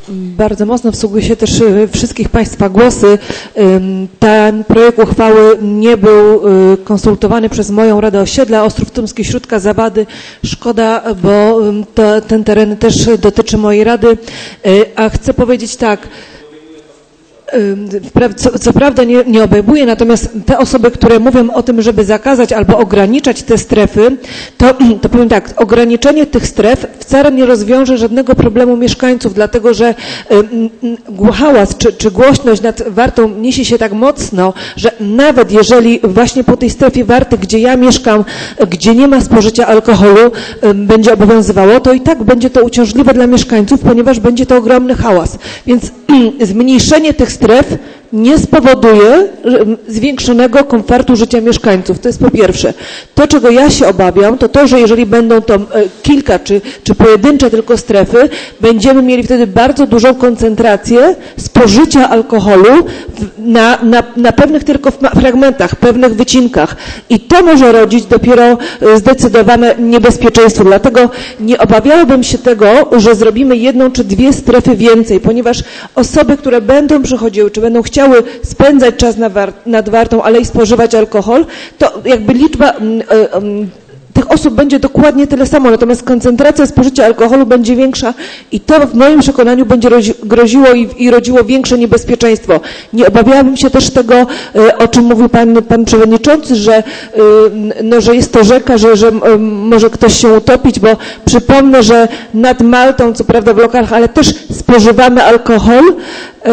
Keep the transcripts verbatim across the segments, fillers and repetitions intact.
Bardzo mocno wsługuję się też wszystkich Państwa głosy. Ten projekt uchwały nie był konsultowany przez moją Radę Osiedla Ostrów Tumski, Śródka, Zawady. Szkoda, bo to, ten teren też dotyczy mojej Rady. A chcę powiedzieć tak, Co, co prawda nie, nie obejmuje, natomiast te osoby, które mówią o tym, żeby zakazać albo ograniczać te strefy, to, to powiem tak, ograniczenie tych stref wcale nie rozwiąże żadnego problemu mieszkańców, dlatego że y, hałas czy, czy głośność nad Wartą niesie się tak mocno, że nawet jeżeli właśnie po tej strefie Warty, gdzie ja mieszkam, gdzie nie ma spożycia alkoholu, y, będzie obowiązywało, to i tak będzie to uciążliwe dla mieszkańców, ponieważ będzie to ogromny hałas. Więc y, zmniejszenie tych stref nie spowoduje zwiększonego komfortu życia mieszkańców. To jest po pierwsze. To, czego ja się obawiam, to to, że jeżeli będą to kilka czy, czy pojedyncze tylko strefy, będziemy mieli wtedy bardzo dużą koncentrację spożycia alkoholu na, na, na pewnych tylko fragmentach, pewnych wycinkach. I to może rodzić dopiero zdecydowane niebezpieczeństwo. Dlatego nie obawiałabym się tego, że zrobimy jedną czy dwie strefy więcej, ponieważ osoby, które będą przychodziły, czy będą chciały spędzać czas na war- nad Wartą, ale i spożywać alkohol, to jakby liczba mm, mm, tych osób będzie dokładnie tyle samo, natomiast koncentracja spożycia alkoholu będzie większa i to w moim przekonaniu będzie rozi- groziło i, i rodziło większe niebezpieczeństwo. Nie obawiałabym się też tego, y, o czym mówił pan, pan przewodniczący, że, y, no, że jest to rzeka, że, że y, może ktoś się utopić, bo przypomnę, że nad Maltą, co prawda w lokalach, ale też spożywamy alkohol y,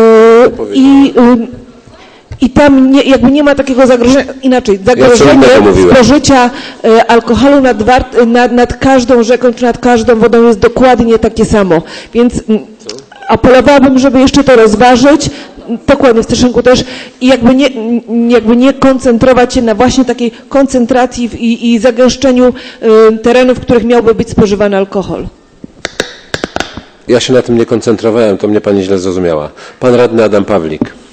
i y, I tam nie, jakby nie ma takiego zagrożenia, inaczej, zagrożenie ja spożycia y, alkoholu nad, wart, nad, nad każdą rzeką czy nad każdą wodą jest dokładnie takie samo. Więc y, apelowałabym, żeby jeszcze to rozważyć, dokładnie w Steszynku też, i jakby nie, jakby nie koncentrować się na właśnie takiej koncentracji i, i zagęszczeniu y, terenów, w których miałby być spożywany alkohol. Ja się na tym nie koncentrowałem, to mnie pani źle zrozumiała. Pan radny Adam Pawlik.